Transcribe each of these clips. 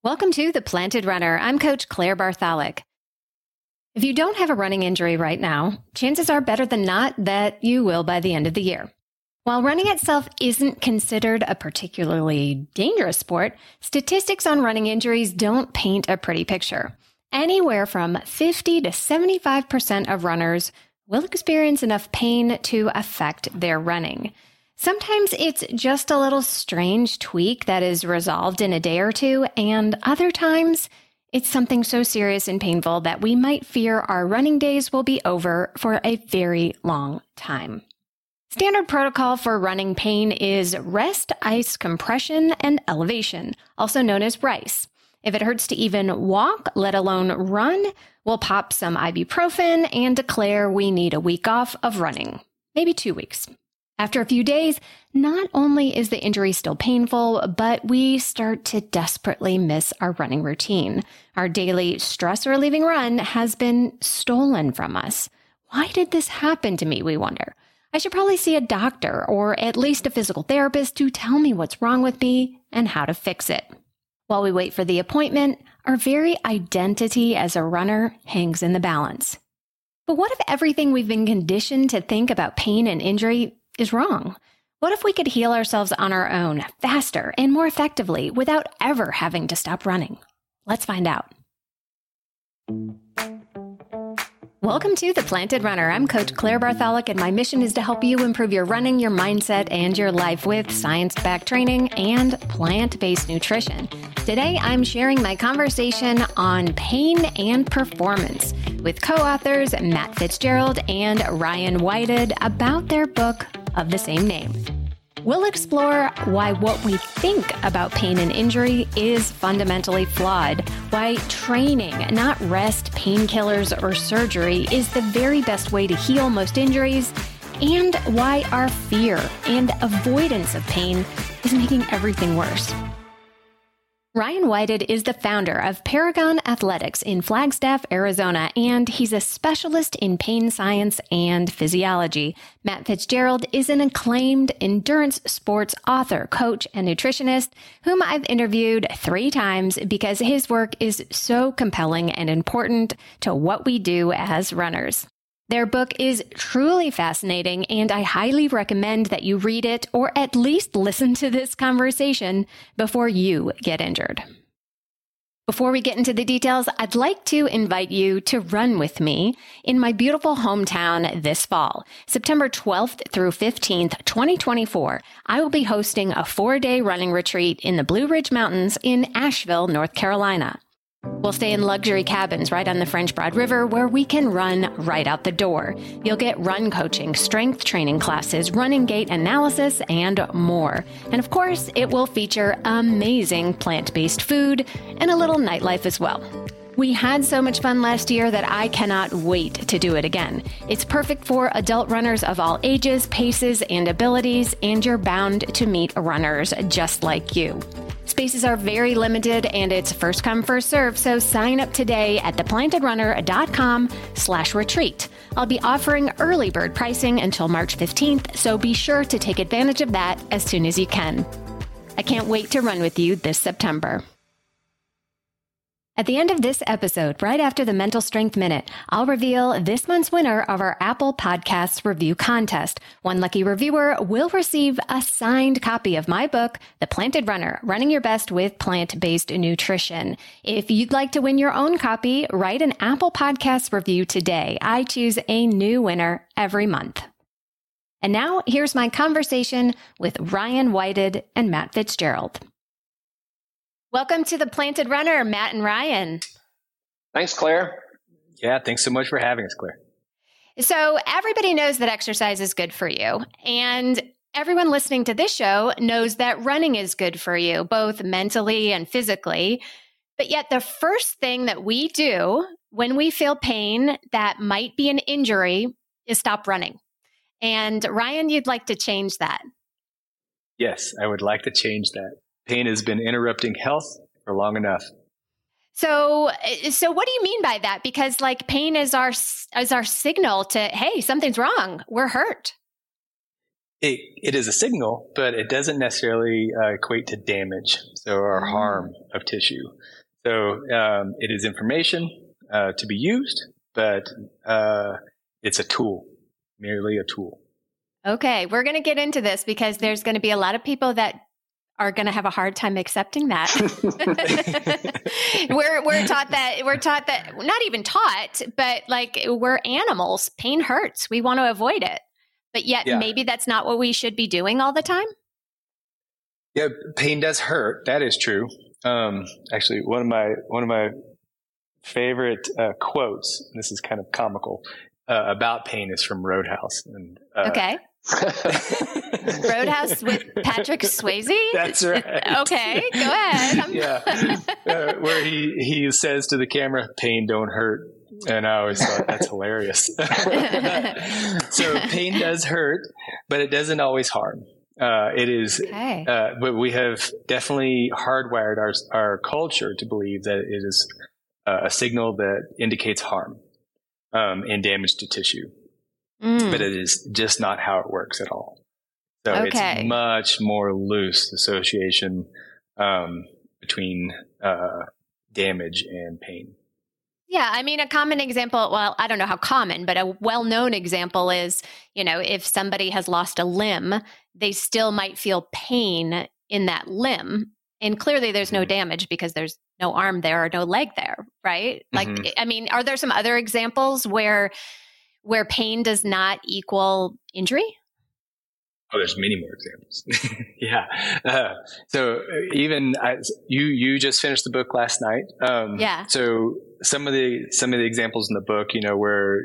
Welcome to The Planted Runner. I'm Coach Claire Bartholic. If you don't have a running injury right now, chances are better than not that you will by the end of the year. While running itself isn't considered a particularly dangerous sport, statistics on running injuries don't paint a pretty picture. Anywhere from 50 to 75% of runners will experience enough pain to affect their running. Sometimes it's just a little strange tweak that is resolved in a day or two, and other times it's something so serious and painful that we might fear our running days will be over for a very long time. Standard protocol for running pain is rest, ice, compression, and elevation, also known as RICE. If it hurts to even walk, let alone run, we'll pop some ibuprofen and declare we need a week off of running, maybe 2 weeks. After a few days, not only is the injury still painful, but we start to desperately miss our running routine. Our daily stress-relieving run has been stolen from us. Why did this happen to me, we wonder? I should probably see a doctor or at least a physical therapist to tell me what's wrong with me and how to fix it. While we wait for the appointment, our very identity as a runner hangs in the balance. But what if everything we've been conditioned to think about pain and injury is wrong? What if we could heal ourselves on our own, faster and more effectively, without ever having to stop running? Let's find out. Welcome to The Planted Runner. I'm Coach Claire Bartholic, and my mission is to help you improve your running, your mindset, and your life with science-backed training and plant-based nutrition. Today, I'm sharing my conversation on pain and performance with co-authors Matt Fitzgerald and Ryan Whited about their book of the same name. We'll explore why what we think about pain and injury is fundamentally flawed, why training, not rest, painkillers, or surgery, is the very best way to heal most injuries, and why our fear and avoidance of pain is making everything worse. Ryan Whited is the founder of Paragon Athletics in Flagstaff, Arizona, and he's a specialist in pain science and physiology. Matt Fitzgerald is an acclaimed endurance sports author, coach, and nutritionist whom I've interviewed 3 times because his work is so compelling and important to what we do as runners. Their book is truly fascinating, and I highly recommend that you read it or at least listen to this conversation before you get injured. Before we get into the details, I'd like to invite you to run with me in my beautiful hometown this fall. September 12th through 15th, 2024, I will be hosting a 4-day running retreat in the Blue Ridge Mountains in Asheville, North Carolina. We'll stay in luxury cabins right on the French Broad River where we can run right out the door. You'll get run coaching, strength training classes, running gait analysis, and more. And of course, it will feature amazing plant-based food and a little nightlife as well. We had so much fun last year that I cannot wait to do it again. It's perfect for adult runners of all ages, paces, and abilities, and you're bound to meet runners just like you. Spaces are very limited and it's first come, first serve, so sign up today at theplantedrunner.com/retreat. I'll be offering early bird pricing until March 15th, so be sure to take advantage of that as soon as you can. I can't wait to run with you this September. At the end of this episode, right after the Mental Strength Minute, I'll reveal this month's winner of our Apple Podcasts review contest. One lucky reviewer will receive a signed copy of my book, The Planted Runner, Running Your Best with Plant-Based Nutrition. If you'd like to win your own copy, write an Apple Podcasts review today. I choose a new winner every month. And now, here's my conversation with Ryan Whited and Matt Fitzgerald. Welcome to The Planted Runner, Matt and Ryan. Thanks, Claire. Yeah, thanks so much for having us, Claire. So everybody knows that exercise is good for you. And everyone listening to this show knows that running is good for you, both mentally and physically. But yet the first thing that we do when we feel pain that might be an injury is stop running. And Ryan, you'd like to change that. Yes, I would like to change that. Pain has been interrupting health for long enough. So what do you mean by that? Because like pain is our signal to, hey, something's wrong. We're hurt. it is a signal, but it doesn't necessarily equate to damage, or harm of tissue. So it is information to be used, but it's a tool, merely a tool. Okay, we're going to get into this because there's going to be a lot of people that are going to have a hard time accepting that. we're taught that, not even taught, but like we're animals. Pain hurts. We want to avoid it. But yet maybe that's not what we should be doing all the time. Yeah, pain does hurt. That is true. Actually, one of my favorite quotes, and this is kind of comical, about pain is from Roadhouse. And, okay. Roadhouse with Patrick Swayze? That's right. Okay, go ahead. Where he says to the camera, "Pain don't hurt." And I always thought that's hilarious. So pain does hurt, but it doesn't always harm. It is, but we have definitely hardwired our culture to believe that it is a signal that indicates harm and damage to tissue. But it is just not how it works at all. So it's much more loose association between damage and pain. Yeah, I mean, a common example, well, I don't know how common, but a well-known example is, if somebody has lost a limb, they still might feel pain in that limb. And clearly there's no damage because there's no arm there or no leg there, right? Like, I mean, are there some other examples where pain does not equal injury? Oh, there's many more examples. Yeah. So even you just finished the book last night. So some of the examples in the book, where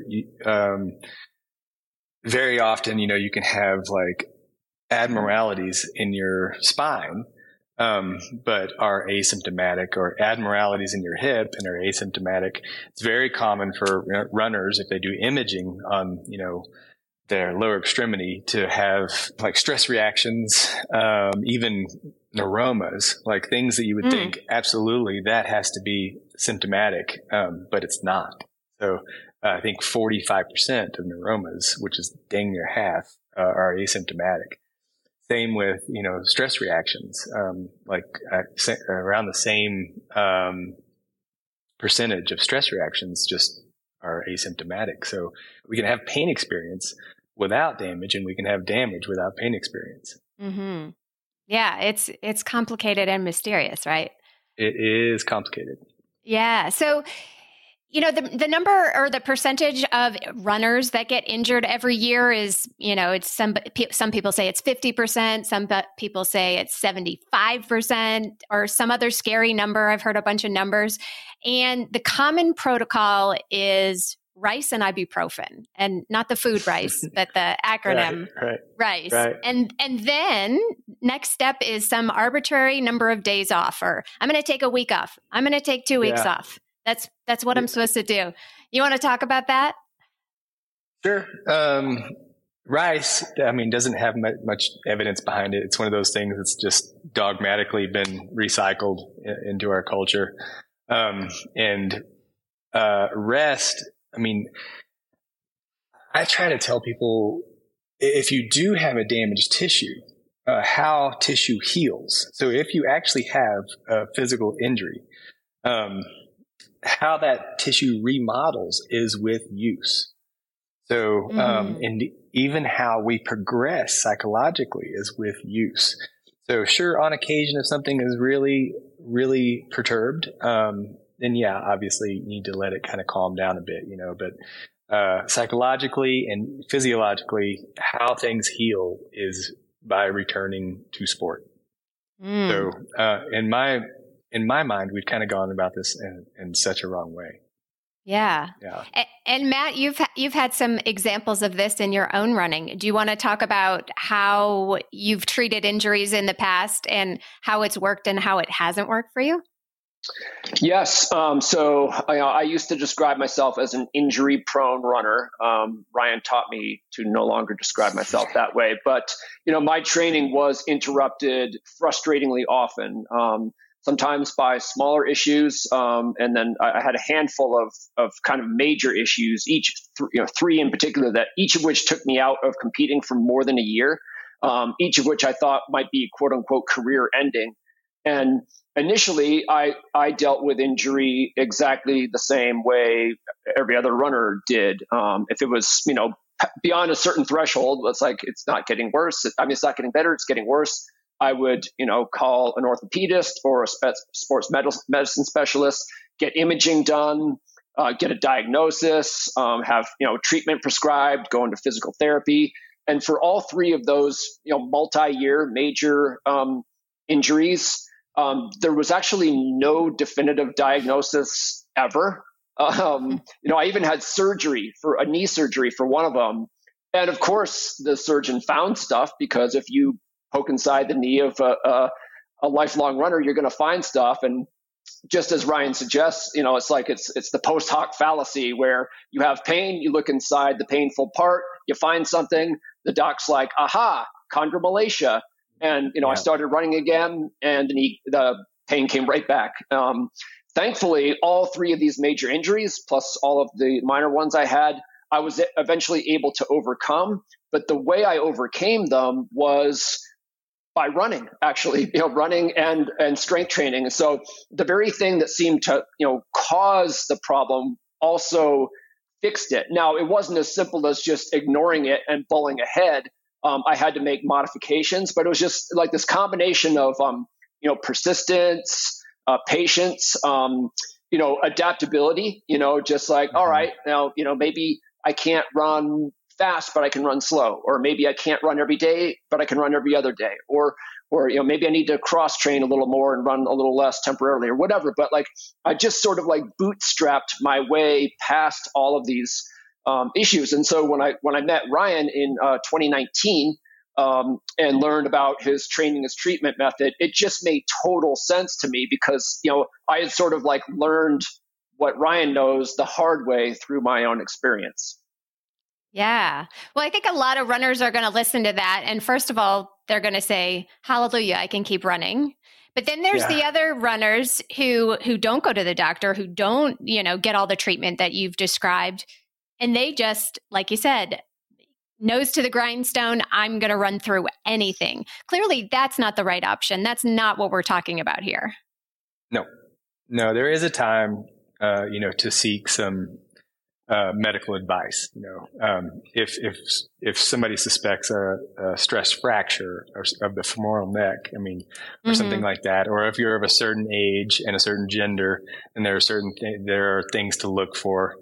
very often, you can have like abnormalities in your spine, but are asymptomatic, or abnormalities in your hip and are asymptomatic. It's very common for runners, if they do imaging on, their lower extremity, to have like stress reactions, even neuromas, like things that you would think absolutely that has to be symptomatic, but it's not. So I think 45% of neuromas, which is dang near half, are asymptomatic. Same with, stress reactions, around the same percentage of stress reactions just are asymptomatic. So we can have pain experience without damage, and we can have damage without pain experience. Mm-hmm. Yeah, it's complicated and mysterious, right? It is complicated. Yeah. So, the number or the percentage of runners that get injured every year is, it's some people say it's 50%, some people say it's 75%, or some other scary number. I've heard a bunch of numbers. And the common protocol is rice and ibuprofen, and not the food rice, but the acronym rice. Right. And then next step is some arbitrary number of days off, or I'm going to take a week off. I'm going to take 2 weeks off. That's what I'm supposed to do. You want to talk about that? Sure. Rice, doesn't have much evidence behind it. It's one of those things that's just dogmatically been recycled into our culture. Rest, I try to tell people, if you do have a damaged tissue, how tissue heals. So if you actually have a physical injury, how that tissue remodels is with use. So, and even how we progress psychologically is with use. So sure, on occasion, if something is really, really perturbed, then obviously you need to let it kind of calm down a bit, but psychologically and physiologically, how things heal is by returning to sport. So in my mind, we've kind of gone about this in such a wrong way. Yeah. And Matt, you've had some examples of this in your own running. Do you want to talk about how you've treated injuries in the past and how it's worked and how it hasn't worked for you? Yes. So I used to describe myself as an injury-prone runner. Ryan taught me to no longer describe myself that way. But, my training was interrupted frustratingly often, sometimes by smaller issues. And then I had a handful of kind of major issues, three in particular, that each of which took me out of competing for more than a year. each of which I thought might be quote unquote career ending. And initially, I dealt with injury exactly the same way every other runner did. If it was, beyond a certain threshold, it's like, it's not getting worse. It's not getting better. It's getting worse. I would, call an orthopedist or a sports medicine specialist, get imaging done, get a diagnosis, have, treatment prescribed, go into physical therapy. And for all three of those, multi-year major injuries, there was actually no definitive diagnosis ever. I even had a knee surgery for one of them. And of course, the surgeon found stuff, because if you poke inside the knee of a lifelong runner, you're going to find stuff. And just as Ryan suggests, it's like it's the post hoc fallacy, where you have pain, you look inside the painful part, you find something, the doc's like, aha, chondromalacia. And, I started running again, and the pain came right back. Thankfully, all three of these major injuries, plus all of the minor ones I had, I was eventually able to overcome. But the way I overcame them was by running, actually, running and strength training. And so the very thing that seemed to, cause the problem also fixed it. Now, it wasn't as simple as just ignoring it and bowling ahead. I had to make modifications, but it was just like this combination of, persistence, patience, adaptability, just like, all right, now, maybe I can't run fast, but I can run slow, or maybe I can't run every day, but I can run every other day, or maybe I need to cross train a little more and run a little less temporarily, or whatever. But like, I just sort of like bootstrapped my way past all of these issues. And so when I met Ryan in 2019 and learned about his training as treatment method, it just made total sense to me, because I had sort of like learned what Ryan knows the hard way through my own experience. Yeah. Well, I think a lot of runners are going to listen to that. And first of all, they're going to say, hallelujah, I can keep running. But then there's the other runners who don't go to the doctor, who don't, get all the treatment that you've described. And they just, like you said, nose to the grindstone, I'm going to run through anything. Clearly, that's not the right option. That's not what we're talking about here. No, there is a time, to seek some medical advice. If somebody suspects a stress fracture of the femoral neck, or something like that, or if you're of a certain age and a certain gender, and there are things to look for.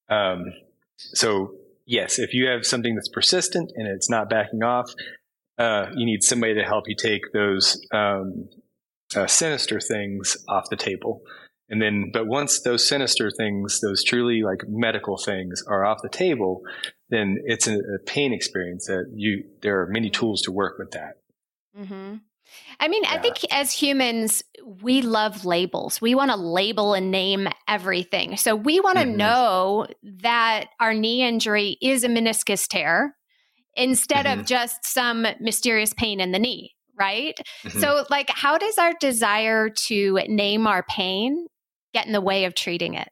So yes, if you have something that's persistent and it's not backing off, you need somebody to help you take those sinister things off the table. And then, but once those sinister things, those truly like medical things are off the table, then it's a pain experience that there are many tools to work with that. Mm-hmm. I think as humans, we love labels. We want to label and name everything. So we want to know that our knee injury is a meniscus tear instead of just some mysterious pain in the knee, right? So like, how does our desire to name our pain get in the way of treating it?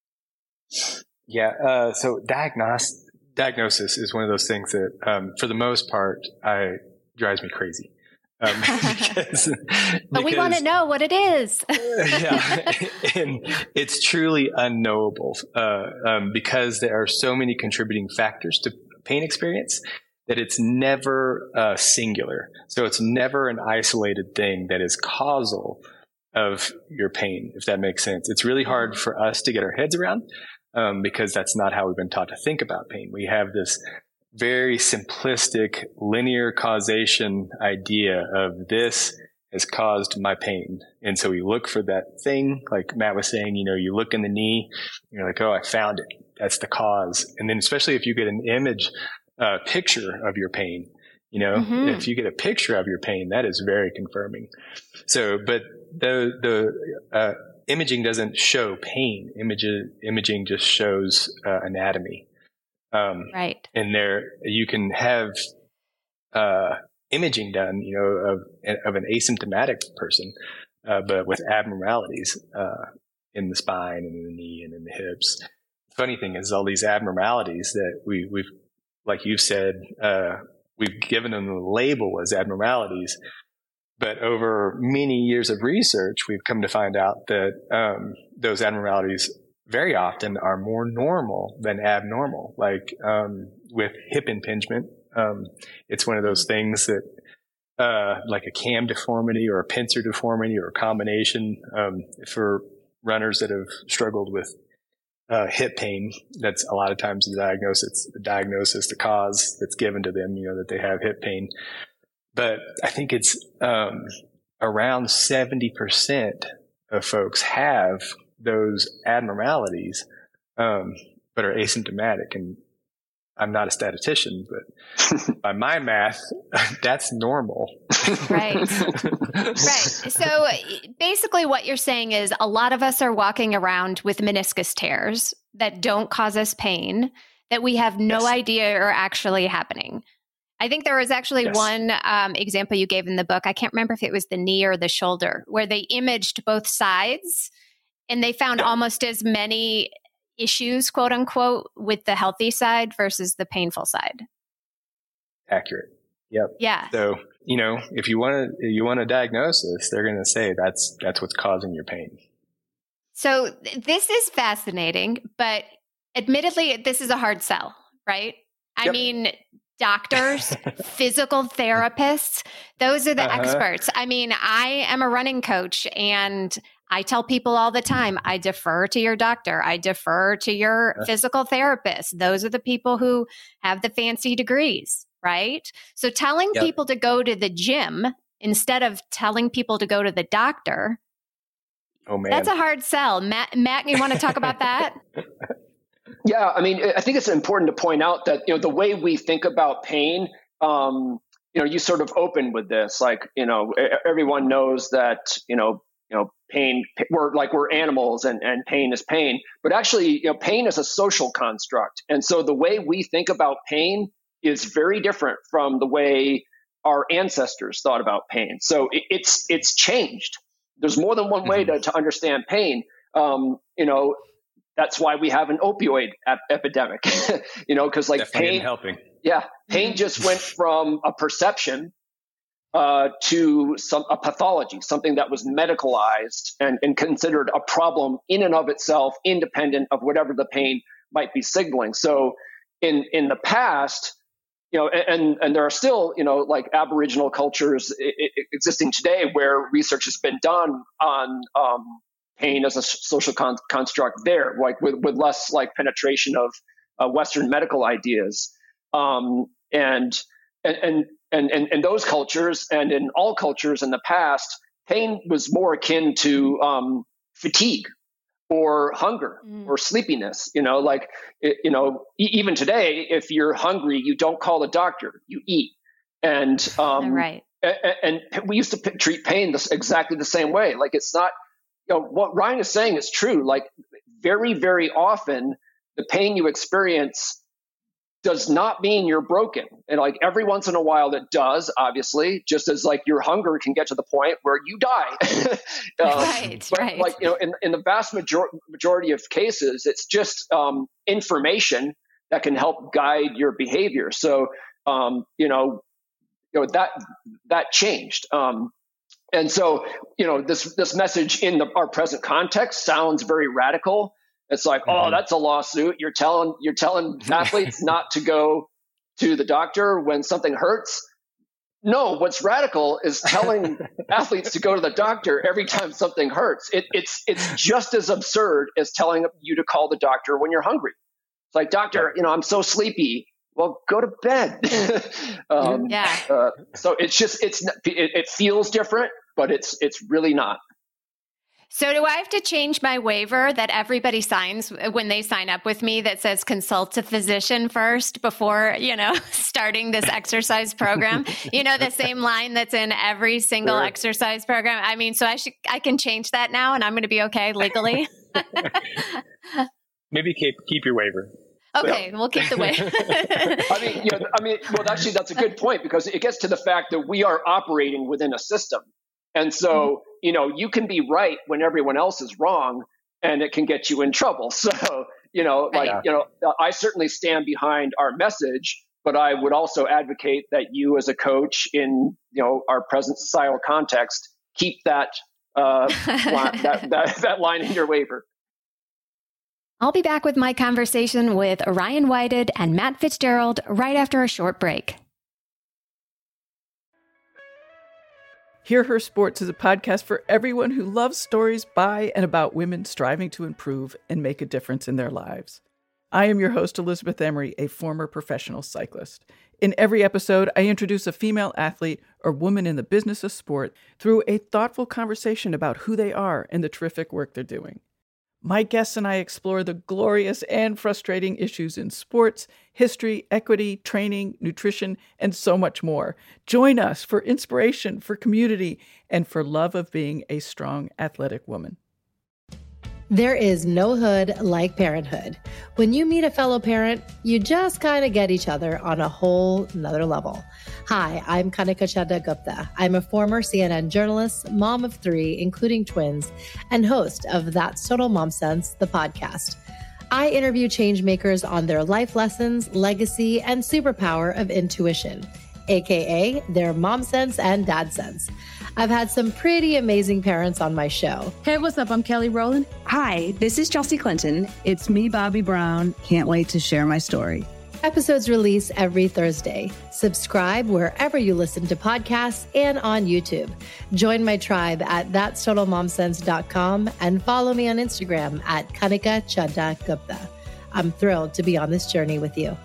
Yeah. So diagnosis is one of those things that, for the most part, drives me crazy. Because we want to know what it is. And it's truly unknowable, because there are so many contributing factors to pain experience that it's never singular. So it's never an isolated thing that is causal of your pain, if that makes sense. It's really hard for us to get our heads around, because that's not how we've been taught to think about pain. We have this very simplistic linear causation idea of this has caused my pain. And so we look for that thing, like Matt was saying, you look in the knee, you're like, oh, I found it. That's the cause. And then especially if you get an image, picture of your pain, if you get a picture of your pain, that is very confirming. So, but the imaging doesn't show pain. Imaging just shows anatomy. Right. And there you can have imaging done, of an asymptomatic person, but with abnormalities in the spine and in the knee and in the hips. The funny thing is all these abnormalities that we've, like you said, we've given them the label as abnormalities. But over many years of research, we've come to find out that those abnormalities very often are more normal than abnormal. Like with hip impingement, it's one of those things that like a cam deformity or a pincer deformity or a combination for runners that have struggled with hip pain. That's a lot of times the diagnosis, the cause that's given to them, that they have hip pain. But I think it's around 70% of folks have those abnormalities, but are asymptomatic. And I'm not a statistician, but by my math, that's normal. Right. Right. So basically what you're saying is a lot of us are walking around with meniscus tears that don't cause us pain, that we have no idea are actually happening. I think there was actually one example you gave in the book. I can't remember if it was the knee or the shoulder, where they imaged both sides and they found almost as many issues, quote unquote, with the healthy side versus the painful side. Accurate. Yep. Yeah. So, if you want a diagnosis, they're going to say that's what's causing your pain. So this is fascinating, but admittedly, this is a hard sell, right? I mean, doctors, physical therapists, those are the experts. I mean, I am a running coach and I tell people all the time, I defer to your doctor. I defer to your physical therapist. Those are the people who have the fancy degrees, right? So telling people to go to the gym instead of telling people to go to the doctor, that's a hard sell. Matt, you want to talk about that? Yeah, I mean, I think it's important to point out that, the way we think about pain, you sort of open with this, like, everyone knows that, pain, we're animals and pain is pain, but actually, pain is a social construct. And so the way we think about pain is very different from the way our ancestors thought about pain. So it's changed. There's more than one way to understand pain. That's why we have an opioid epidemic, because like pain helping. Yeah. Pain just went from a perception to a pathology, something that was medicalized and considered a problem in and of itself, independent of whatever the pain might be signaling. So in the past, and there are still, like Aboriginal cultures existing today where research has been done on pain as a social construct there, like with less like penetration of Western medical ideas. And those cultures and in all cultures in the past, pain was more akin to fatigue or hunger or sleepiness, even today, if you're hungry, you don't call the doctor, you eat. And, right. And we used to treat pain exactly the same way. Like it's not, what Ryan is saying is true. Like very, very often the pain you experience does not mean you're broken. And like every once in a while it does, obviously, just as like your hunger can get to the point where you die. Right. Like, in the vast majority of cases, it's just information that can help guide your behavior. So, that changed. And so, this message in our present context sounds very radical. It's like, oh, that's a lawsuit. You're telling athletes not to go to the doctor when something hurts. No, what's radical is telling athletes to go to the doctor every time something hurts. It's just as absurd as telling you to call the doctor when you're hungry. It's like, doctor, I'm so sleepy. Well, go to bed. So it feels different, but it's really not. So do I have to change my waiver that everybody signs when they sign up with me that says consult a physician first before, starting this exercise program? The same line that's in every single exercise program. I mean, so I can change that now and I'm going to be okay legally. Maybe keep your waiver. Okay, we'll keep the waiver. Well, actually, that's a good point because it gets to the fact that we are operating within a system. And so, you can be right when everyone else is wrong and it can get you in trouble. So, I certainly stand behind our message, But I would also advocate that you, as a coach in our present societal context, keep that that line in your waiver. I'll be back with my conversation with Ryan Whited and Matt Fitzgerald right after a short break. Hear Her Sports is a podcast for everyone who loves stories by and about women striving to improve and make a difference in their lives. I am your host, Elizabeth Emery, a former professional cyclist. In every episode, I introduce a female athlete or woman in the business of sport through a thoughtful conversation about who they are and the terrific work they're doing. My guests and I explore the glorious and frustrating issues in sports, history, equity, training, nutrition, and so much more. Join us for inspiration, for community, and for love of being a strong, athletic woman. There is no hood like parenthood. When you meet a fellow parent, you just kind of get each other on a whole nother level. Hi, I'm Kanika Chadda Gupta. I'm a former CNN journalist, mom of 3, including twins, and host of That's Total Mom Sense, the podcast. I interview changemakers on their life lessons, legacy, and superpower of intuition, aka their mom sense and dad sense. I've had some pretty amazing parents on my show. Hey, what's up? I'm Kelly Rowland. Hi, this is Chelsea Clinton. It's me, Bobby Brown. Can't wait to share my story. Episodes release every Thursday. Subscribe wherever you listen to podcasts and on YouTube. Join my tribe at thatstotalmomsense.com and follow me on Instagram at Kanika Chadda Gupta. I'm thrilled to be on this journey with you.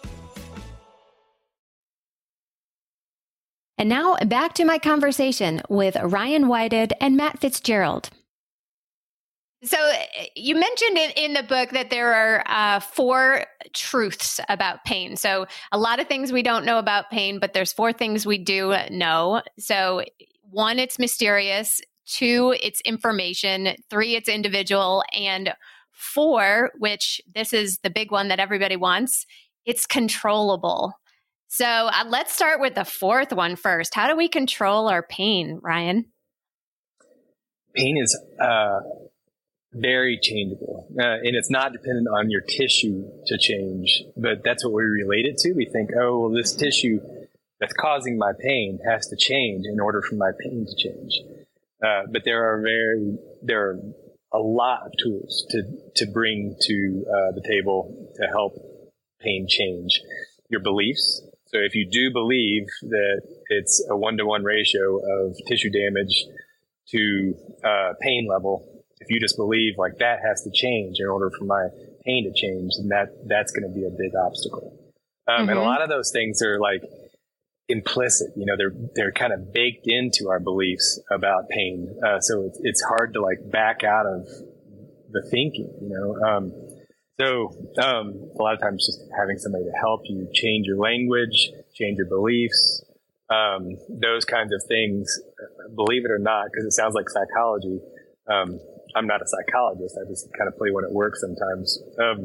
And now back to my conversation with Ryan Whited and Matt Fitzgerald. So you mentioned in the book that there are 4 truths about pain. So a lot of things we don't know about pain, but there's 4 things we do know. So 1, it's mysterious. 2, it's information. 3, it's individual. And 4, which this is the big one that everybody wants, it's controllable. So let's start with the 4th one first. How do we control our pain, Ryan? Pain is very changeable, and it's not dependent on your tissue to change, but that's what we relate it to. We think, oh, well, this tissue that's causing my pain has to change in order for my pain to change. But there are a lot of tools to bring to the table to help pain change. Your beliefs. So if you do believe that it's a 1-to-1 ratio of tissue damage to pain level, if you just believe like that has to change in order for my pain to change, then that's going to be a big obstacle. And a lot of those things are like implicit, they're kind of baked into our beliefs about pain. So it's hard to like back out of the thinking, So a lot of times just having somebody to help you change your language, change your beliefs, those kinds of things, believe it or not, because it sounds like psychology. I'm not a psychologist. I just kind of play when it works sometimes.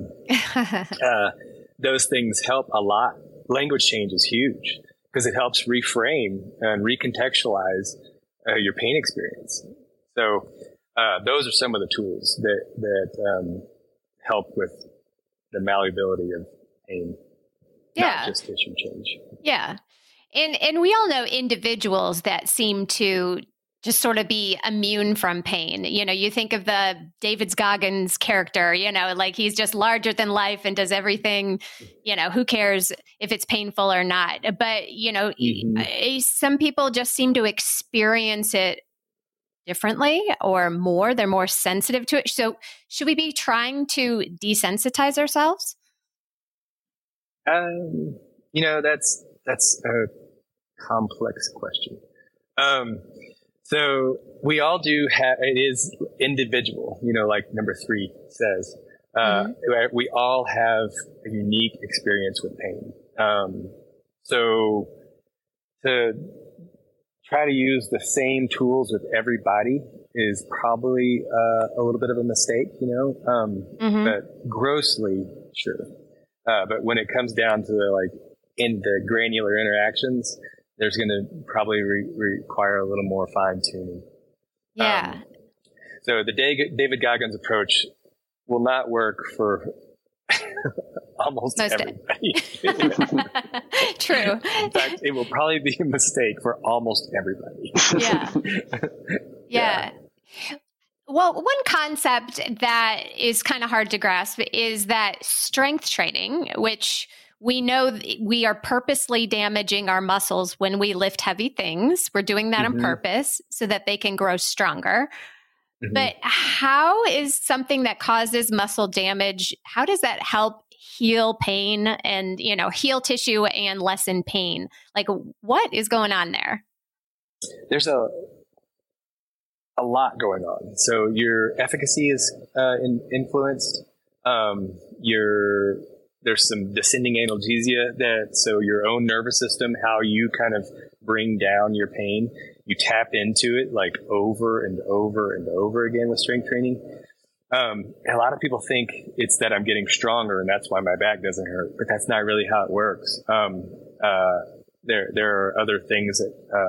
Those things help a lot. Language change is huge because it helps reframe and recontextualize your pain experience. So those are some of the tools that help with the malleability of pain, not just tissue change. Yeah. And we all know individuals that seem to just sort of be immune from pain. You think of the David Goggins character, like he's just larger than life and does everything, who cares if it's painful or not. But, some people just seem to experience it differently or more. They're more sensitive to it. So should we be trying to desensitize ourselves? That's a complex question. So we all do have, it is individual, like number 3 says, we all have a unique experience with pain. So to try to use the same tools with everybody is probably a little bit of a mistake, but grossly sure. But when it comes down to in the granular interactions, there's going to probably require a little more fine tuning. Yeah. So the David Goggins approach will not work for almost everybody. True. In fact, it will probably be a mistake for almost everybody. Yeah. Well, one concept that is kind of hard to grasp is that strength training, which we know we are purposely damaging our muscles when we lift heavy things. We're doing that on purpose so that they can grow stronger. But how is something that causes muscle damage, how does that help heal pain and, heal tissue and lessen pain? Like, what is going on there? There's a lot going on. So your efficacy is influenced. There's some descending analgesia so your own nervous system, how you kind of bring down your pain, you tap into it like over and over and over again with strength training. And a lot of people think it's that I'm getting stronger and that's why my back doesn't hurt, but that's not really how it works. There are other things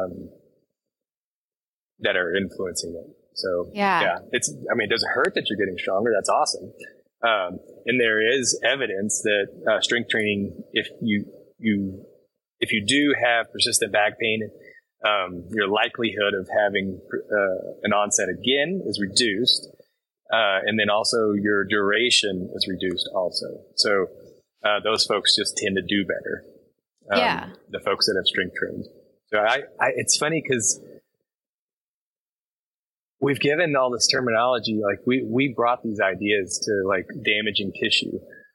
that are influencing it. So it doesn't hurt that you're getting stronger. That's awesome. And there is evidence that strength training, if you do have persistent back pain, your likelihood of having an onset again is reduced, and then also your duration is reduced also. So those folks just tend to do better. The folks that have strength trained. So it's funny because we've given all this terminology, like we brought these ideas to like damaging tissue,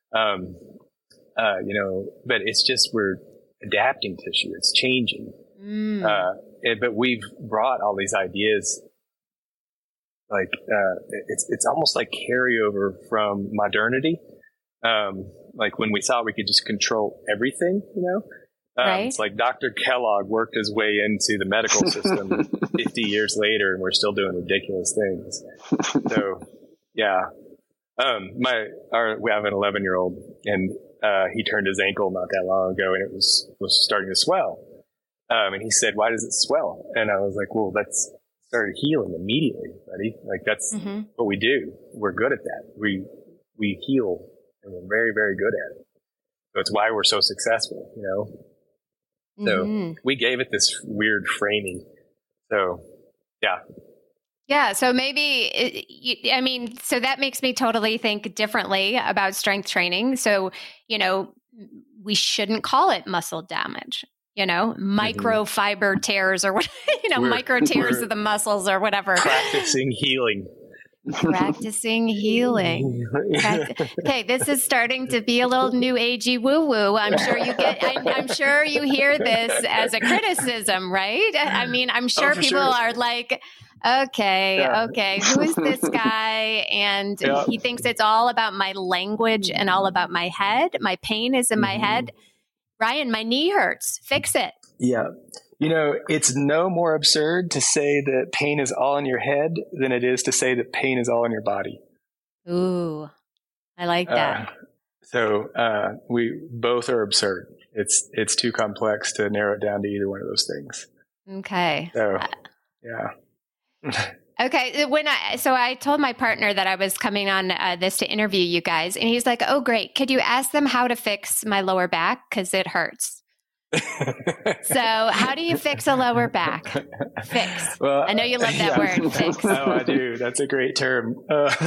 but it's just we're adapting tissue. It's changing. But we've brought all these ideas, like it's almost like carryover from modernity. Like when we thought we could just control everything, right? It's like Dr. Kellogg worked his way into the medical system 50 years later, and we're still doing ridiculous things. So, yeah. We have an 11-year-old, and he turned his ankle not that long ago, and it was starting to swell. And he said, "Why does it swell?" And I was like, "Well, that's started healing immediately, buddy. Like that's what we do. We're good at that. We heal, and we're very, very good at it. So it's why we're so successful, So we gave it this weird framing. So, yeah. Yeah. So maybe, so that makes me totally think differently about strength training. So, we shouldn't call it muscle damage, microfiber tears or what, micro tears of the muscles or whatever. Practicing healing. Okay, this is starting to be a little new agey woo woo. I'm sure you hear this as a criticism, right? I mean, I'm sure people are like, okay, who is this guy? And he thinks it's all about my language and all about my head. My pain is in my head. Ryan, my knee hurts. Fix it. Yeah. It's no more absurd to say that pain is all in your head than it is to say that pain is all in your body. Ooh, I like that. So we both are absurd. It's too complex to narrow it down to either one of those things. Okay. So, yeah. Okay. So I told my partner that I was coming on this to interview you guys, and he's like, "Oh, great. Could you ask them how to fix my lower back? 'Cause it hurts." So how do you fix a lower back? Fix. Well, I know you love that word, fix. Oh, I do. That's a great term.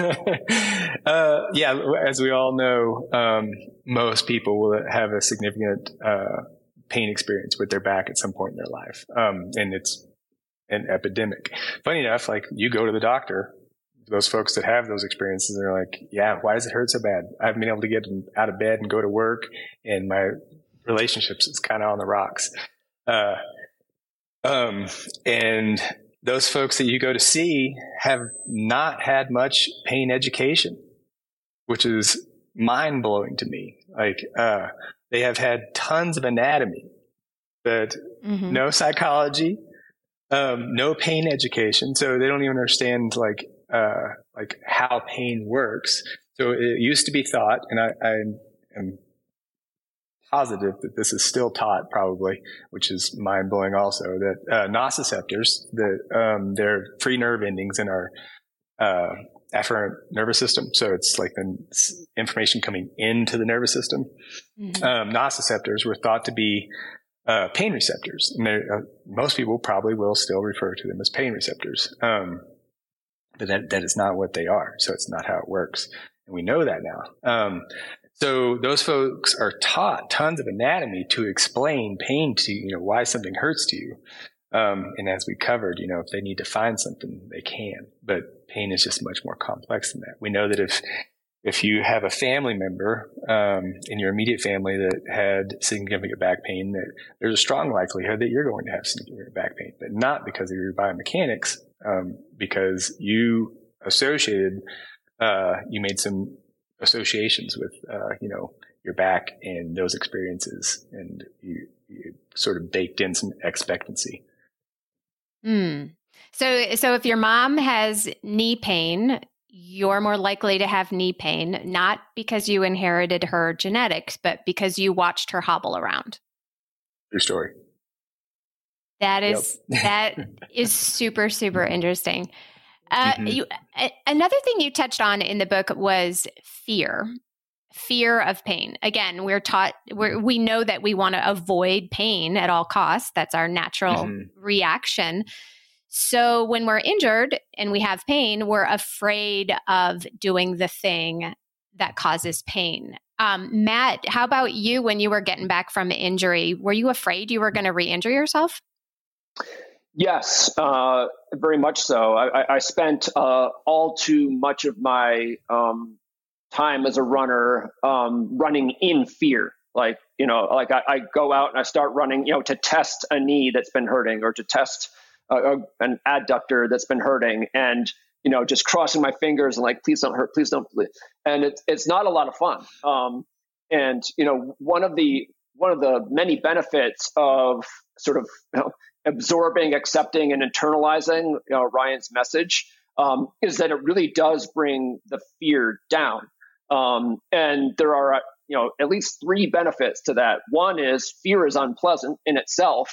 As we all know, most people will have a significant pain experience with their back at some point in their life. And it's an epidemic. Funny enough, like you go to the doctor, those folks that have those experiences, they're like, yeah, why does it hurt so bad? I haven't been able to get out of bed and go to work, and my relationships is kind of on the rocks. And those folks that you go to see have not had much pain education, which is mind blowing to me. Like, they have had tons of anatomy, but no psychology, no pain education. So they don't even understand like how pain works. So it used to be thought, and I am positive that this is still taught probably, which is mind blowing also, that nociceptors, that they're free nerve endings in our afferent nervous system. So it's like the information coming into the nervous system. Nociceptors were thought to be pain receptors. And most people probably will still refer to them as pain receptors. But that is not what they are. So it's not how it works. And we know that now. So those folks are taught tons of anatomy to explain pain to you, why something hurts to you. And as we covered, if they need to find something, they can. But pain is just much more complex than that. We know that if you have a family member in your immediate family that had significant back pain, that there's a strong likelihood that you're going to have significant back pain, but not because of your biomechanics, because you made some associations with, your back and those experiences, and you sort of baked in some expectancy. So if your mom has knee pain, you're more likely to have knee pain, not because you inherited her genetics, but because you watched her hobble around. True story. That is super, super interesting. Another thing you touched on in the book was fear of pain. Again, we know that we want to avoid pain at all costs. That's our natural reaction. So when we're injured and we have pain, we're afraid of doing the thing that causes pain. Matt, how about you when you were getting back from injury? Were you afraid you were going to re-injure yourself? Yes, very much so. I spent all too much of my time as a runner running in fear. I go out and I start running, to test a knee that's been hurting, or to test an adductor that's been hurting, and just crossing my fingers and please don't hurt, please don't bleed. And it's not a lot of fun. And one of the many benefits of sort of absorbing, accepting, and internalizing Ryan's message is that it really does bring the fear down. And there are at least 3 benefits to that. One is fear is unpleasant in itself.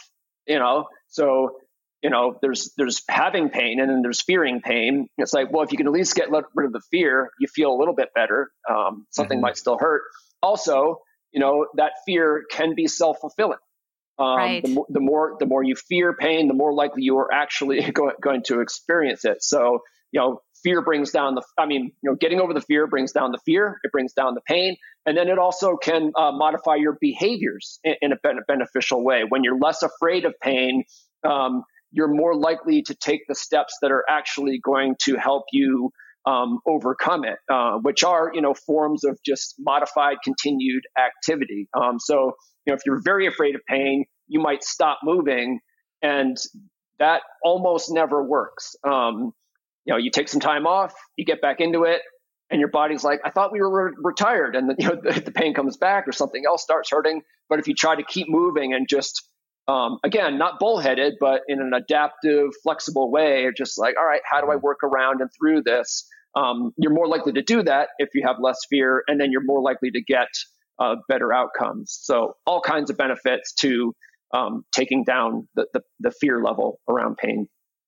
So there's having pain, and then there's fearing pain. It's like, well, if you can at least get rid of the fear, you feel a little bit better. Something might still hurt. Also, that fear can be self-fulfilling. Right. The more you fear pain, the more likely you are actually going to experience it. So, fear brings down getting over the fear brings down the fear. It brings down the pain. And then it also can modify your behaviors in a beneficial way. When you're less afraid of pain, you're more likely to take the steps that are actually going to help you overcome it, which are, forms of just modified continued activity. So, if you're very afraid of pain, you might stop moving, and that almost never works. You take some time off, you get back into it, and your body's like, I thought we were retired, and the pain comes back or something else starts hurting. But if you try to keep moving and just, again, not bullheaded, but in an adaptive, flexible way, just all right, how do I work around and through this? You're more likely to do that if you have less fear, and then you're more likely to get better outcomes. So all kinds of benefits to taking down the fear level around pain.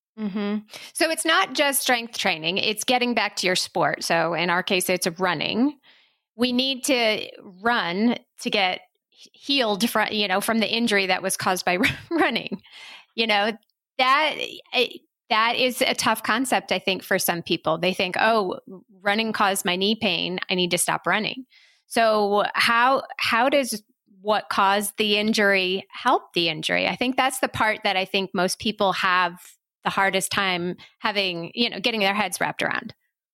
So it's not just strength training, it's getting back to your sport. So in our case, it's running. We need to run to get healed from the injury that was caused by running. That is a tough concept, I think, for some people. They think, oh, running caused my knee pain, I need to stop running. So how does what caused the injury help the injury? I think that's the part that I think most people have the hardest time having, getting their heads wrapped around.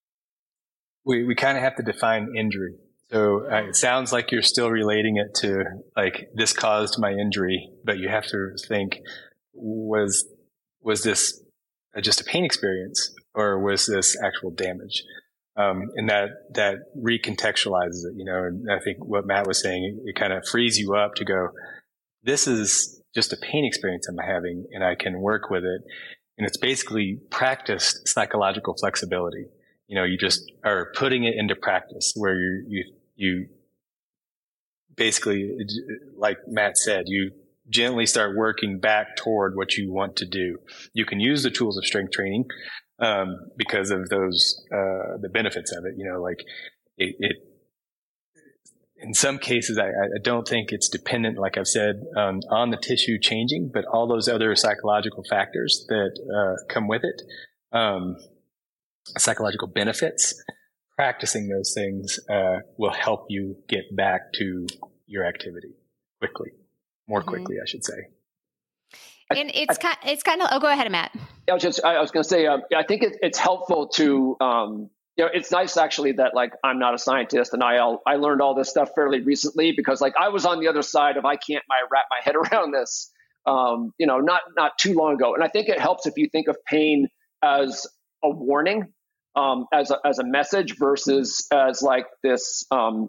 We kind of have to define injury. So it sounds like you're still relating it to this caused my injury, but you have to think, was this just a pain experience, or was this actual damage? And that recontextualizes it, and I think what Matt was saying, it kind of frees you up to go, this is just a pain experience I'm having, and I can work with it. And it's basically practiced psychological flexibility. You just are putting it into practice where you basically, like Matt said, you gently start working back toward what you want to do. You can use the tools of strength training, because of those, the benefits of it, like it in some cases, I don't think it's dependent, like I've said, on the tissue changing, but all those other psychological factors that come with it, psychological benefits, practicing those things will help you get back to your activity more quickly, I should say. And it's kind of, oh, go ahead, Matt. I was going to say, I think it's helpful to, it's nice actually that like I'm not a scientist and I learned all this stuff fairly recently because like I was on the other side of I can't wrap my head around this, not too long ago. And I think it helps if you think of pain as a warning, as a message versus as like this,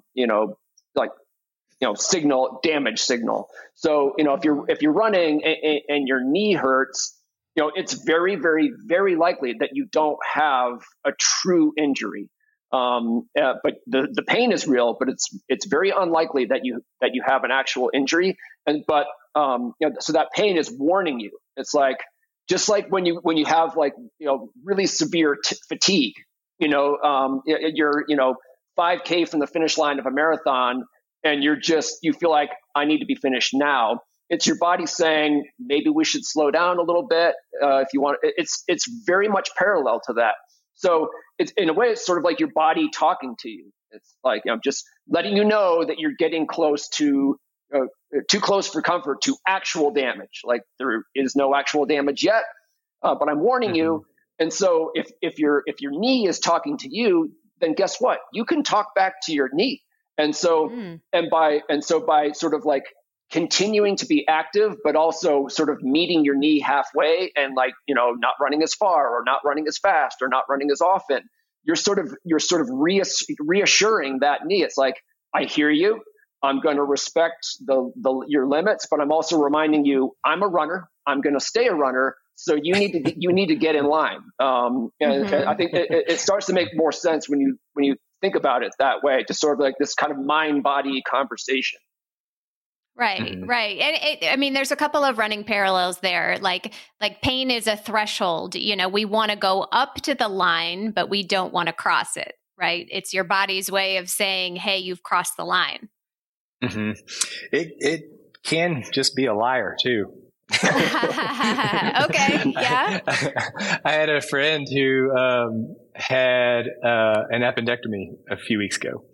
damage signal. So, if you're running and your knee hurts, it's very, very, very likely that you don't have a true injury. But the pain is real, but it's very unlikely that you have an actual injury. So that pain is warning you. It's like, just like when you have like, really severe fatigue, you're 5K from the finish line of a marathon and you feel like I need to be finished now. It's your body saying, maybe we should slow down a little bit if you want. It's very much parallel to that. So it's in a way, it's sort of like your body talking to you. It's like, just letting you know that you're getting close to too close for comfort to actual damage. Like there is no actual damage yet, but I'm warning you. And so if your knee is talking to you, then guess what? You can talk back to your knee. And so by sort of like continuing to be active, but also sort of meeting your knee halfway and like, not running as far or not running as fast or not running as often, you're sort of reassuring that knee. It's like, I hear you. I'm going to respect your limits, but I'm also reminding you, I'm a runner. I'm going to stay a runner. So you need to get in line. And I think it starts to make more sense when you think about it that way, just sort of like this kind of mind-body conversation. Right, right. And there's a couple of running parallels there. Like pain is a threshold. We want to go up to the line, but we don't want to cross it, right? It's your body's way of saying, hey, you've crossed the line. Mm-hmm. It can just be a liar too. Okay, yeah. I had a friend who had an appendectomy a few weeks ago.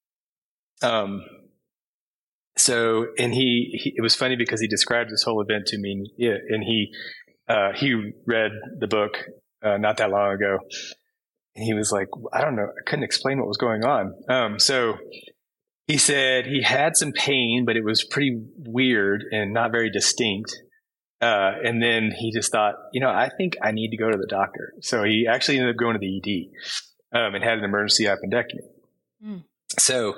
So, and it was funny because he described this whole event to me, and he read the book not that long ago, and he was like, I don't know, I couldn't explain what was going on. So he said he had some pain, but it was pretty weird and not very distinct. And then he just thought, I think I need to go to the doctor. So he actually ended up going to the ED, and had an emergency appendectomy. So,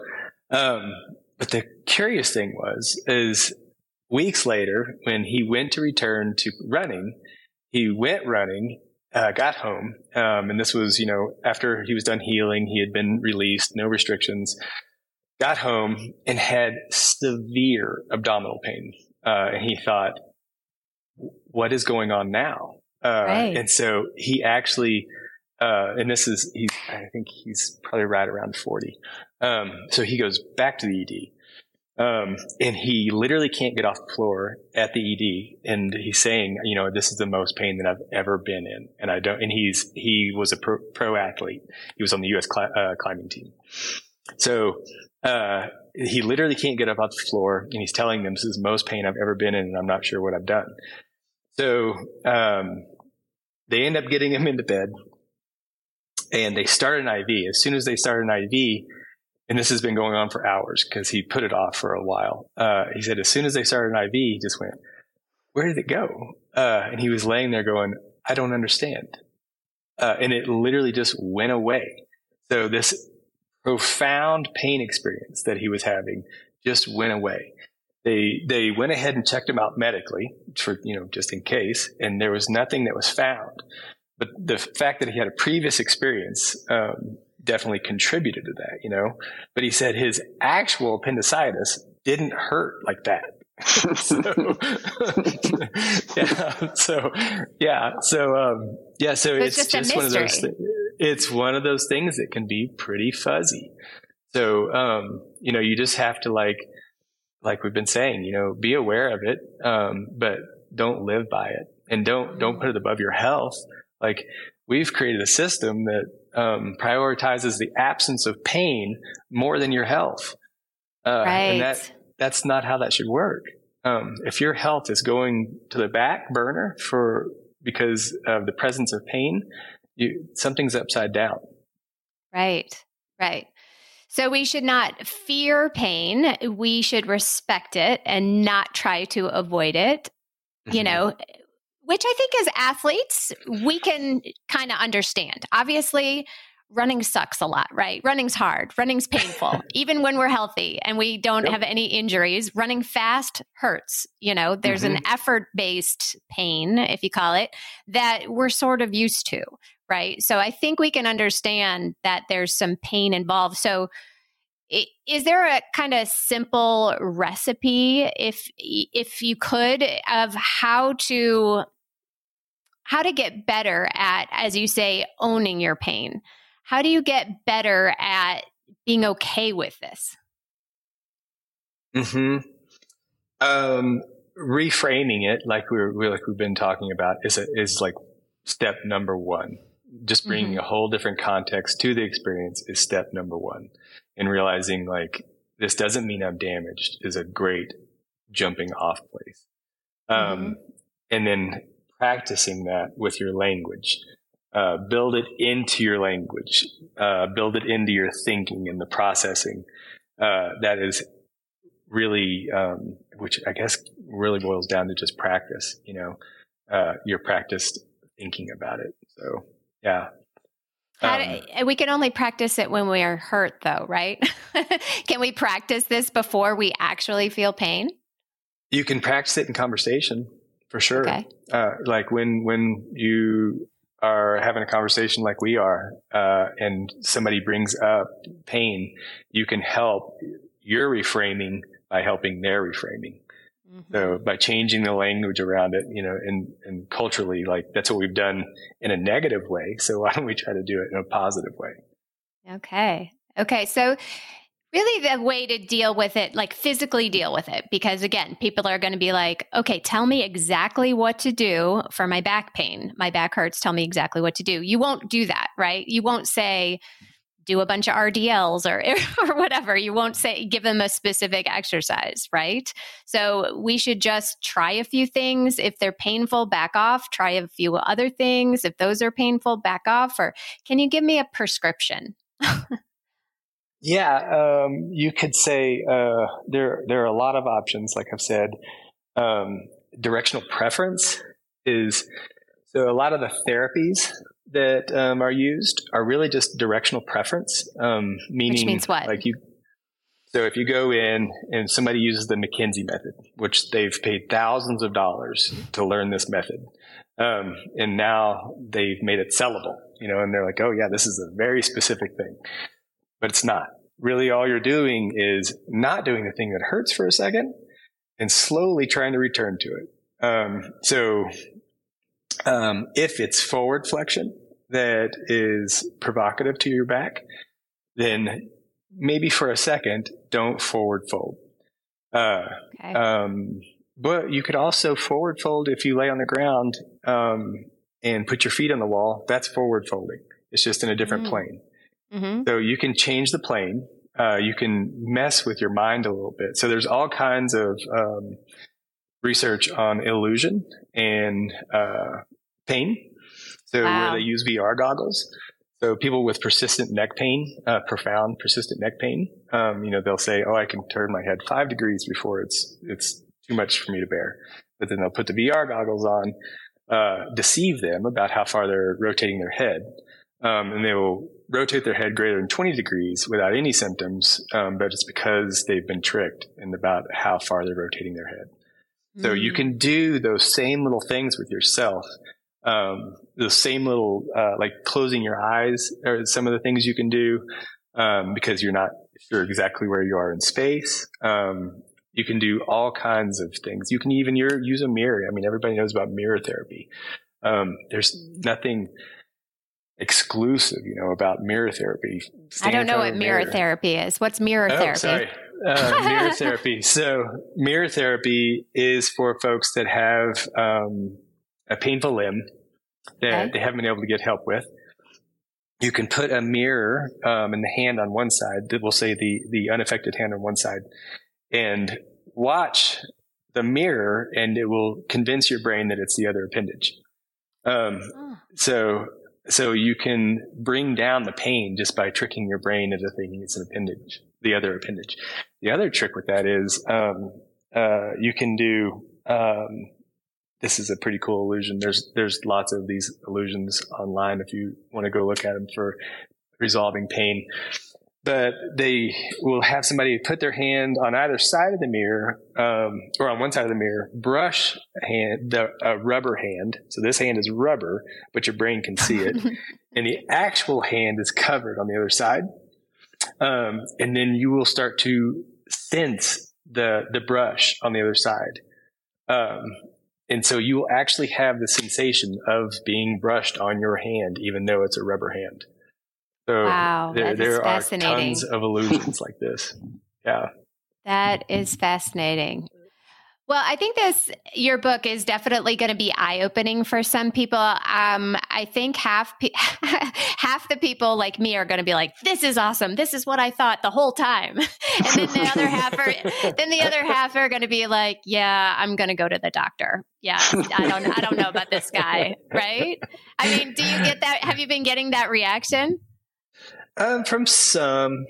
but the curious thing is weeks later, when he went to return to running, he went running, got home. And this was, after he was done healing, he had been released, no restrictions, got home and had severe abdominal pain. And he thought, what is going on now? Right. And so he actually, and I think he's probably right around 40. So he goes back to the ED. And he literally can't get off the floor at the ED. And he's saying, this is the most pain that I've ever been in. And he was a pro athlete. He was on the U.S. climbing team. So, he literally can't get up off the floor, and he's telling them this is the most pain I've ever been in, and I'm not sure what I've done. So, they end up getting him into bed, and they start an IV. As soon as they start an IV, and this has been going on for hours because he put it off for a while. He said, as soon as they started an IV, he just went, where did it go? And he was laying there going, I don't understand. And it literally just went away. So this profound pain experience that he was having just went away. They went ahead and checked him out medically for, just in case, and there was nothing that was found. But the fact that he had a previous experience definitely contributed to that, But he said his actual appendicitis didn't hurt like that. So it's just one of those. It's one of those things that can be pretty fuzzy. So you just have to like we've been saying, be aware of it, but don't live by it, and don't put it above your health. Like, we've created a system that prioritizes the absence of pain more than your health, right. And that's not how that should work. If your health is going to the back burner because of the presence of pain, something's upside down. Right. So we should not fear pain. We should respect it and not try to avoid it, which I think as athletes, we can kind of understand. Obviously, running sucks a lot, right? Running's hard. Running's painful. Even when we're healthy and we don't have any injuries, running fast hurts. There's an effort-based pain, if you call it, that we're sort of used to, right? So I think we can understand that there's some pain involved. So is there a kind of simple recipe, if you could, of how to get better at, as you say, owning your pain? How do you get better at being okay with this? Reframing it, like we've been talking about, is like step number one. Just bringing a whole different context to the experience is step number one. And realizing, like, this doesn't mean I'm damaged is a great jumping off place. And then practicing that with your language. Build it into your language. Build it into your thinking and the processing. That is really, which I guess really boils down to just practice. You're practiced thinking about it. So, yeah. We can only practice it when we are hurt, though, right? Can we practice this before we actually feel pain? You can practice it in conversation, for sure. Okay. Like when you are having a conversation like we are, and somebody brings up pain, you can help your reframing by helping their reframing. So by changing the language around it, and culturally, like, that's what we've done in a negative way. So why don't we try to do it in a positive way? Okay. So really the way to deal with it, like physically deal with it, because again, people are going to be like, okay, tell me exactly what to do for my back pain. My back hurts. Tell me exactly what to do. You won't do that, right? You won't say, do a bunch of RDLs or whatever. You won't give them a specific exercise, right? So we should just try a few things. If they're painful, back off. Try a few other things. If those are painful, back off. Or can you give me a prescription? Yeah, you could say there are a lot of options. Like I've said, directional preference is, so a lot of the therapies that are used are really just directional preference, meaning, which means what? So if you go in and somebody uses the McKinsey method, which they've paid thousands of dollars to learn this method, and now they've made it sellable, and they're like, oh yeah, this is a very specific thing, but it's not. Really, all you're doing is not doing the thing that hurts for a second and slowly trying to return to it. If it's forward flexion that is provocative to your back, then maybe for a second, don't forward fold. Okay. But you could also forward fold if you lay on the ground and put your feet on the wall. That's forward folding. It's just in a different plane. Mm-hmm. So you can change the plane. You can mess with your mind a little bit. So there's all kinds of research on illusion and pain. So where they use VR goggles. So people with persistent neck pain, profound persistent neck pain, they'll say, oh, I can turn my head 5 degrees before it's too much for me to bear. But then they'll put the VR goggles on, deceive them about how far they're rotating their head. And they will rotate their head greater than 20 degrees without any symptoms. But it's because they've been tricked in about how far they're rotating their head. So you can do those same little things with yourself. The same little, like closing your eyes are some of the things you can do, because you're not sure exactly where you are in space. You can do all kinds of things. You can even use a mirror. I mean, everybody knows about mirror therapy. There's nothing exclusive, about mirror therapy. I don't know what mirror therapy is. What's mirror therapy? Sorry. Mirror therapy. So mirror therapy is for folks that have a painful limb that they haven't been able to get help with. You can put a mirror in the hand on one side, we'll say the unaffected hand on one side, and watch the mirror, and it will convince your brain that it's the other appendage. So you can bring down the pain just by tricking your brain into thinking it's an appendage, the other appendage. The other trick with that is you can do this is a pretty cool illusion. There's lots of these illusions online if you want to go look at them for resolving pain. But they will have somebody put their hand on either side of the mirror, or on one side of the mirror, brush a rubber hand. So this hand is rubber, but your brain can see it. And the actual hand is covered on the other side. And then you will start to sense the brush on the other side. And so you will actually have the sensation of being brushed on your hand, even though it's a rubber hand. So wow, there are tons of illusions like this. Yeah. That is fascinating. Well, I think your book is definitely going to be eye-opening for some people. I think half the people like me are going to be like, "This is awesome. This is what I thought the whole time," and then the other half are going to be like, "Yeah, I'm going to go to the doctor. Yeah, I don't know about this guy, right?" I mean, do you get that? Have you been getting that reaction? From some.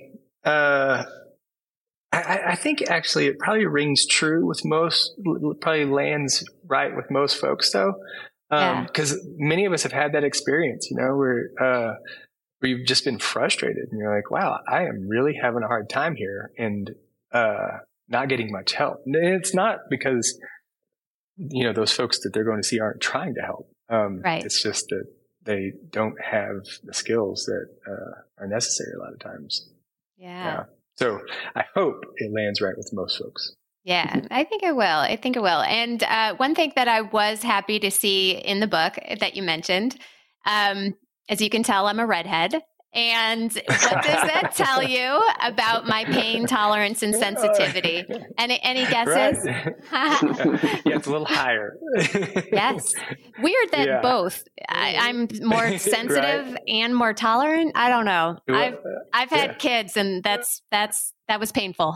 I think actually it probably rings true with most, probably lands right with most folks though. Because many of us have had that experience, where you've just been frustrated and you're like, wow, I am really having a hard time here and not getting much help. And it's not because, those folks that they're going to see aren't trying to help. Right. It's just that they don't have the skills that are necessary a lot of times. Yeah. So I hope it lands right with most folks. Yeah, I think it will. And one thing that I was happy to see in the book that you mentioned, as you can tell, I'm a redhead. And what does that tell you about my pain tolerance and sensitivity? Any guesses? Right. Yeah, it's a little higher. Yes. Weird that both. I'm more sensitive and more tolerant. I don't know. I've had kids, and that was painful.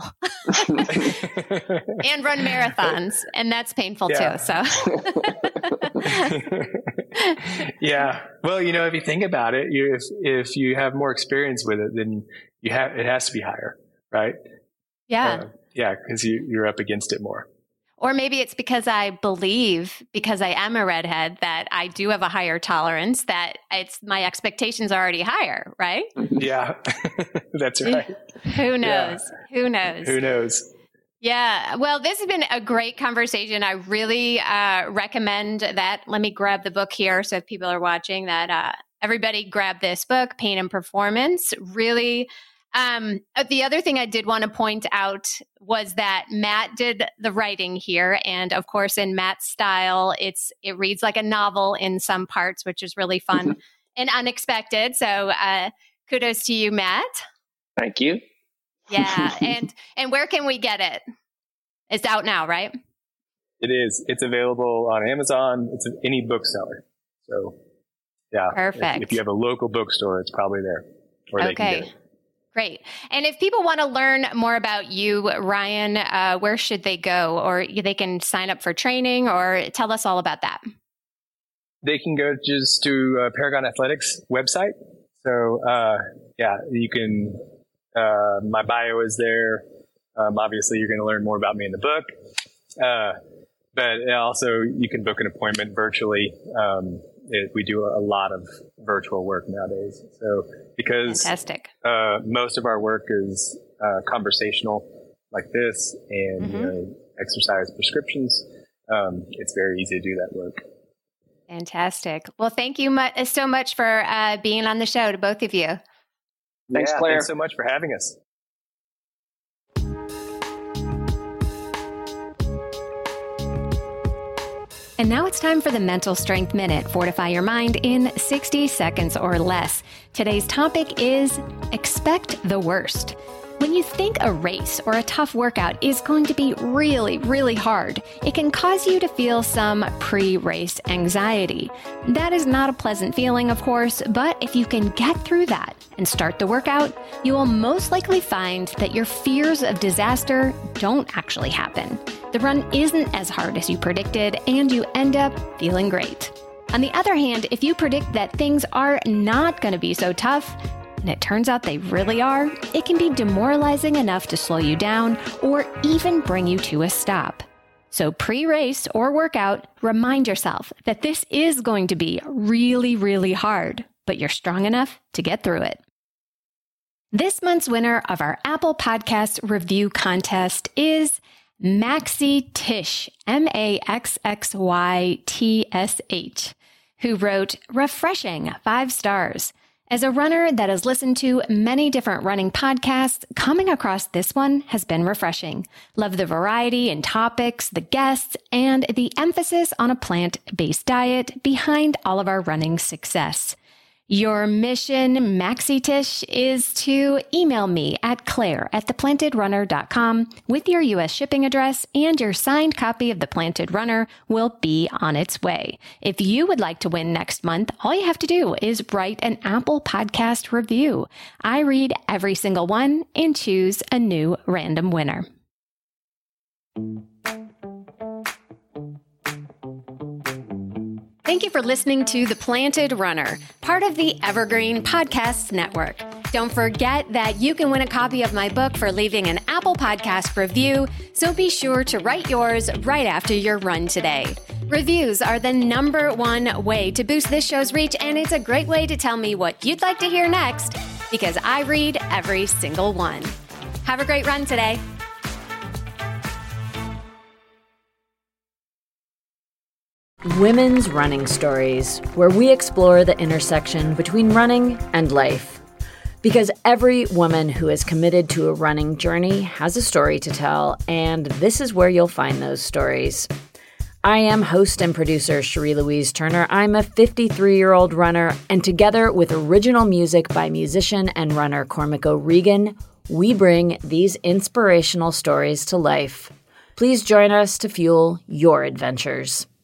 And run marathons, and that's painful too. So. Yeah. Well, if you think about it, if you have more experience with it, then it has to be higher, right? Yeah. Because you're up against it more. Or maybe it's because I believe, because I am a redhead, that I do have a higher tolerance, that my expectations are already higher, right? Yeah, that's right. Who knows? Yeah. Who knows? Yeah. Well, this has been a great conversation. I really recommend that. Let me grab the book here. So if people are watching, that everybody grab this book, Pain and Performance. Really. The other thing I did want to point out was that Matt did the writing here. And of course, in Matt's style, it reads like a novel in some parts, which is really fun and unexpected. So kudos to you, Matt. Thank you. Yeah. And where can we get it? It's out now, right? It is. It's available on Amazon. It's any bookseller. So yeah. Perfect. If you have a local bookstore, it's probably there. Or they can get it. Great. And if people want to learn more about you, Ryan, where should they go? Or they can sign up for training, or tell us all about that. They can go just to Paragon Athletics website. So, you can, my bio is there. Obviously, you're going to learn more about me in the book. But also, you can book an appointment virtually. We do a lot of virtual work nowadays. So because fantastic. Most of our work is conversational like this and exercise prescriptions, it's very easy to do that work. Fantastic. Well, thank you so much for being on the show, to both of you. Thanks, Claire. Thanks so much for having us. And now it's time for the Mental Strength Minute. Fortify your mind in 60 seconds or less. Today's topic is expect the worst. When you think a race or a tough workout is going to be really, really hard, it can cause you to feel some pre-race anxiety. That is not a pleasant feeling, of course, but if you can get through that and start the workout, you will most likely find that your fears of disaster don't actually happen. The run isn't as hard as you predicted, and you end up feeling great. On the other hand, if you predict that things are not going to be so tough, and it turns out they really are, it can be demoralizing enough to slow you down or even bring you to a stop. So pre-race or workout, remind yourself that this is going to be really, really hard, but you're strong enough to get through it. This month's winner of our Apple Podcast review contest is Maxi Tish, MAXXYTSH, who wrote, refreshing, 5 stars. As a runner that has listened to many different running podcasts, coming across this one has been refreshing. Love the variety in topics, the guests, and the emphasis on a plant-based diet behind all of our running success. Your mission, Maxi Tish, is to email me at claire@theplantedrunner.com with your U.S. shipping address, and your signed copy of The Planted Runner will be on its way. If you would like to win next month, all you have to do is write an Apple Podcast review. I read every single one and choose a new random winner. Thank you for listening to The Planted Runner, part of the Evergreen Podcasts Network. Don't forget that you can win a copy of my book for leaving an Apple Podcast review, so be sure to write yours right after your run today. Reviews are the #1 way to boost this show's reach, and it's a great way to tell me what you'd like to hear next, because I read every single one. Have a great run today. Women's Running Stories, where we explore the intersection between running and life. Because every woman who is committed to a running journey has a story to tell, and this is where you'll find those stories. I am host and producer Cherie Louise Turner. I'm a 53-year-old runner, and together with original music by musician and runner Cormac O'Regan, we bring these inspirational stories to life. Please join us to fuel your adventures.